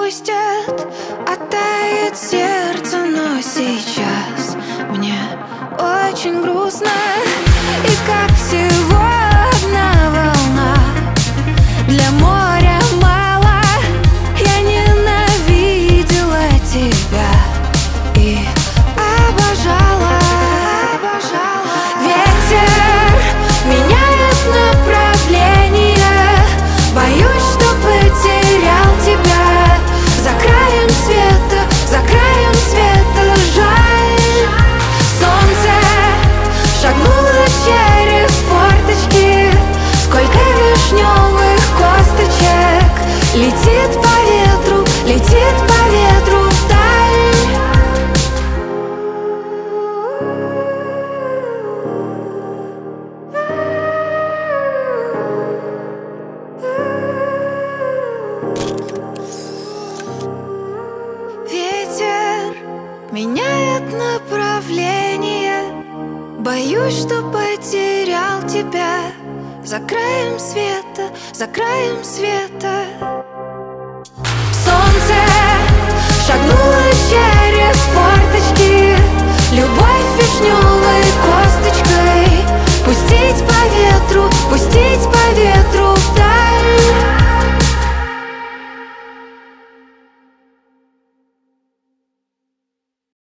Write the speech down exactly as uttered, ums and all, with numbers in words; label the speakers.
Speaker 1: отпустят, оттает сердце, но сейчас мне очень грустно. И как всего одна волна, для моря мало. Я ненавидела тебя и обожала, обожала. Ветер меняет направление, боюсь, что потерял тебя. За краем света, за краем света, жаль. Солнце шагнуло через форточки, сколько вишневых косточек. Летит по ветру, летит по ветру вдаль. Ветер меняет направление, боюсь, что потерял тебя. За краем света, за краем света. Солнце шагнуло через форточки, любовь вишневой косточкой. Пустить по ветру, пустить по ветру